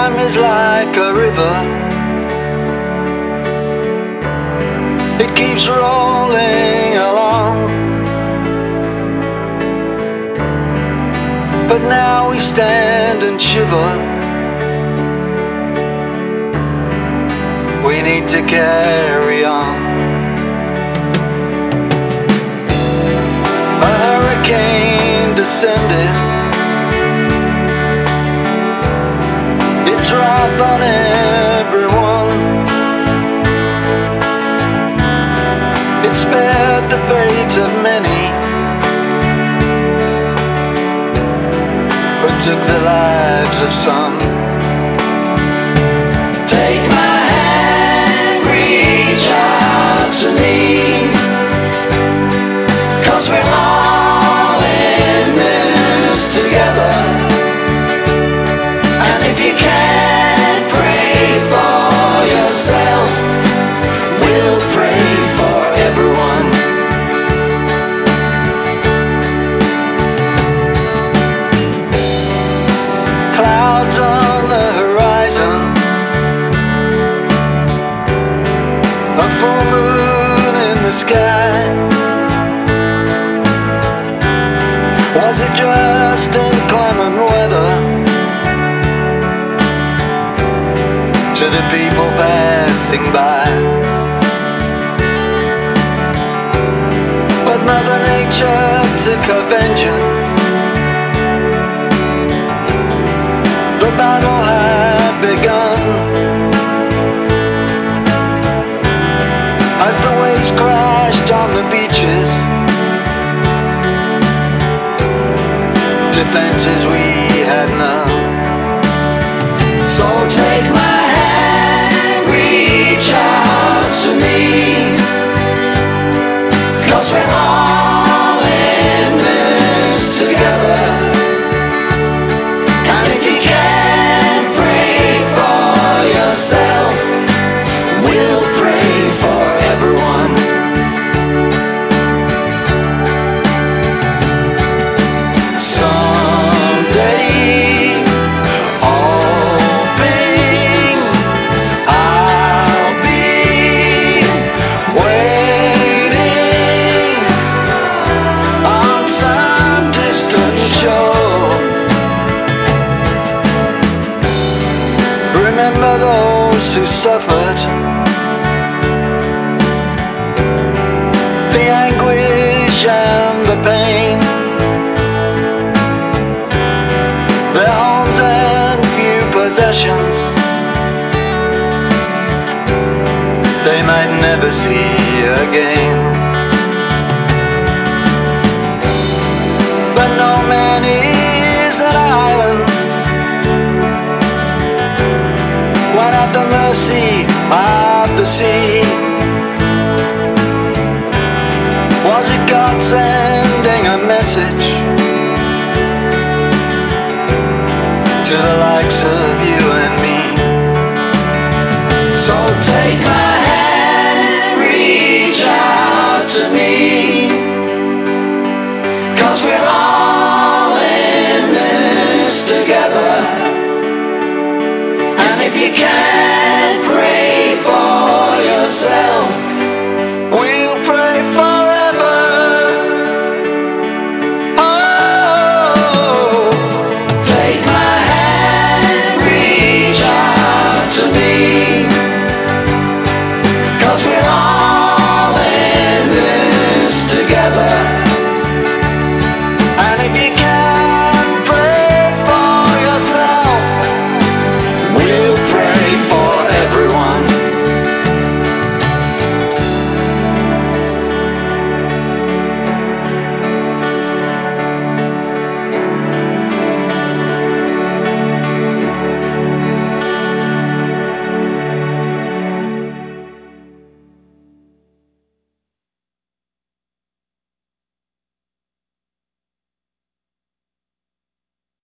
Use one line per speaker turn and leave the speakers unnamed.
Time is like a river, it keeps rolling along. But now we stand and shiver. We need to carry on. A hurricane descended, it's wrath on everyone. It spared the fate of many, but took the lives of some. Take my hand, reach out to me, 'cause we're all in this together. And if you can't pray for yourself, we'll pray for everyone. Clouds on the horizon, a full moon in the sky. Was it just inclement weather to the people passing by? But Mother Nature took her vengeance. The battle had begun. As the waves crashed on the beaches, defenses we had none. So take my hand, reach out to me, 'cause we're all in this together. And if you can't pray for yourself, we'll pray for everyone. Remember those who suffered, the anguish and the pain, their homes and few possessions they might never see again. But no man is an island when at the mercy of the sea. Was it God sending a message to the likes of you and me? So take my hand, reach out to me, 'cause we're all in this together. And if you can't pray